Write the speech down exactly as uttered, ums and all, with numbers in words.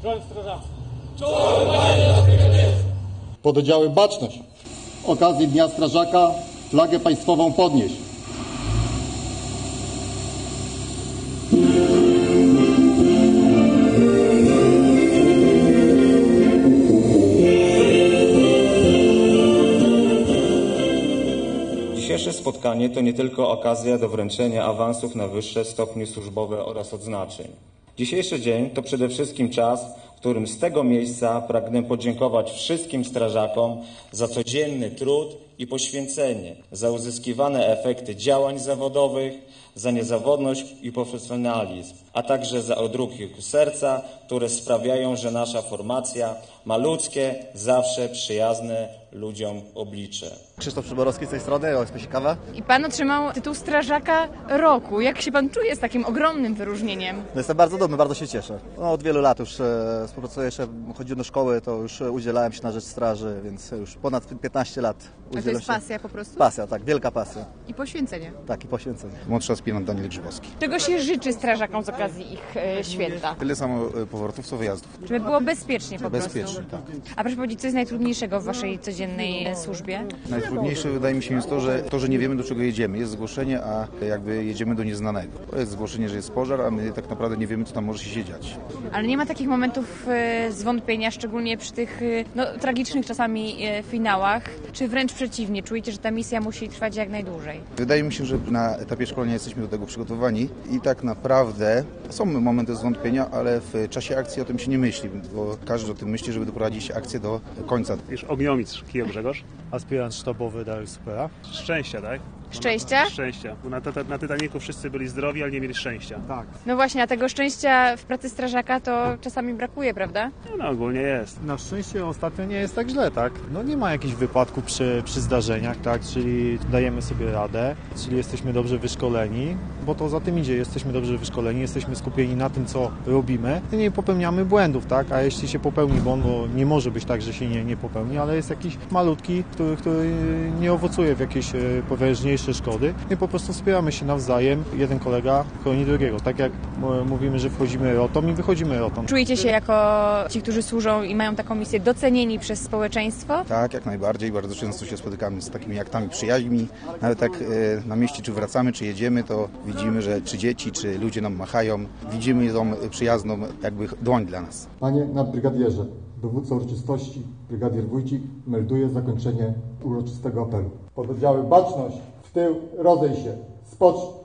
Broń strażacka. Pododdziały Baczność. Z okazji Dnia Strażaka flagę państwową podnieść. Dzisiejsze spotkanie to nie tylko okazja do wręczenia awansów na wyższe stopnie służbowe oraz odznaczeń. Dzisiejszy dzień to przede wszystkim czas, w którym z tego miejsca pragnę podziękować wszystkim strażakom za codzienny trud i poświęcenie, za uzyskiwane efekty działań zawodowych, za niezawodność i profesjonalizm, a także za odruchy serca, które sprawiają, że nasza formacja ma ludzkie, zawsze przyjazne ludziom oblicze. Krzysztof Przyborowski z tej strony, o się kawa. I pan otrzymał tytuł Strażaka Roku. Jak się pan czuje z takim ogromnym wyróżnieniem? No jestem bardzo dumny, bardzo się cieszę. No, od wielu lat już e, współpracuję, jeszcze chodziłem do szkoły, to już udzielałem się na rzecz straży, więc już ponad piętnaście lat A to jest pasja po prostu? Pasja, tak, wielka pasja. I poświęcenie? Tak, i poświęcenie. Młodszy aspirant Daniel Grzybowski. Czego się życzy strażakom z okazji ich e, święta? Tyle samo powrotów, co wyjazdów. Żeby było bezpiecznie po prostu. Bezpiecznie, tak. A proszę powiedzieć, co jest najtrudniejszego w waszej codziennej e, służbie? Najtrudniejsze wydaje mi się jest to, że to, że nie wiemy, do czego jedziemy. Jest zgłoszenie, a jakby jedziemy do nieznanego. To jest zgłoszenie, że jest pożar, a my tak naprawdę nie wiemy, co tam może się dziać. Ale nie ma takich momentów e, zwątpienia, szczególnie przy tych e, no, tragicznych czasami e, finałach, czy wręcz przeciwnie, czujecie, że ta misja musi trwać jak najdłużej? Wydaje mi się, że na etapie szkolenia jesteśmy do tego przygotowani i tak naprawdę są momenty zwątpienia, ale w czasie akcji o tym się nie myśli, bo każdy o tym myśli, żeby doprowadzić akcję do końca. Już ogniomistrz Kijów Grzegorz. Aspirant sztabowy Dariusz Supera. Szczęścia, tak? Szczęścia? Szczęścia. Bo na, na Titanicu wszyscy byli zdrowi, ale nie mieli szczęścia. Tak. No właśnie, a tego szczęścia w pracy strażaka to czasami brakuje, prawda? No, no ogólnie jest. Na szczęście ostatnio nie jest tak źle, tak? No nie ma jakichś wypadków przy, przy zdarzeniach, tak? Czyli dajemy sobie radę, czyli jesteśmy dobrze wyszkoleni, bo to za tym idzie, jesteśmy dobrze wyszkoleni, jesteśmy skupieni na tym, co robimy i nie popełniamy błędów, tak? A jeśli się popełni błąd, bo nie może być tak, że się nie, nie popełni, ale jest jakiś malutki, który, który nie owocuje w jakieś poważniejsze szkody i po prostu wspieramy się nawzajem. Jeden kolega chroni drugiego. Tak jak mówimy, że wchodzimy rotą i wychodzimy rotą. Czujecie się jako ci, którzy służą i mają taką misję, docenieni przez społeczeństwo? Tak, jak najbardziej. Bardzo często się spotykamy z takimi aktami przyjaźni. Nawet tak na mieście, czy wracamy, czy jedziemy, to widzimy, że czy dzieci, czy ludzie nam machają. Widzimy tą przyjazną jakby dłoń dla nas. Panie nadbrygadierze, dowódca uroczystości, brygadier Wójcik melduje zakończenie uroczystego apelu. Pododdziały Baczność, w tył, rozejść się, spocznij.